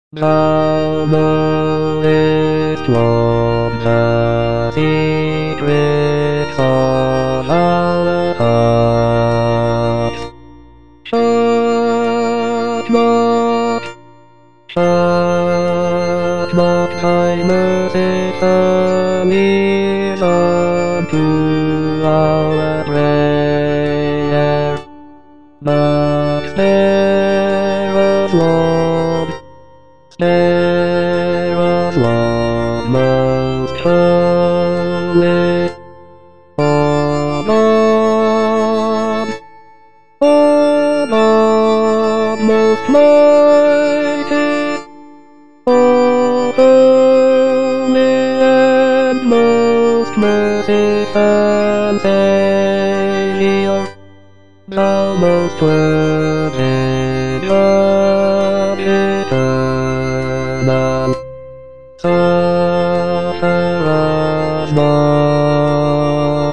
Thou knowest what the secrets of our hearts. Shut not thy merciful ears unto our prayer, but spare us, Lord, spare us, Lord, most holy. O Lord, O Lord, most mighty, O holy and most merciful Saviour, thou most worthy of eternal, suffer us not,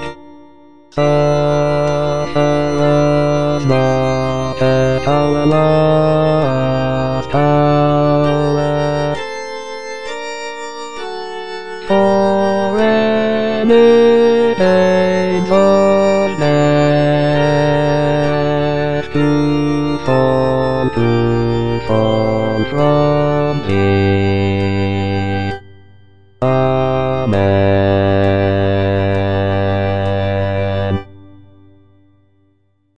suffer us not at our last hour. For any pains of death to fall from thee.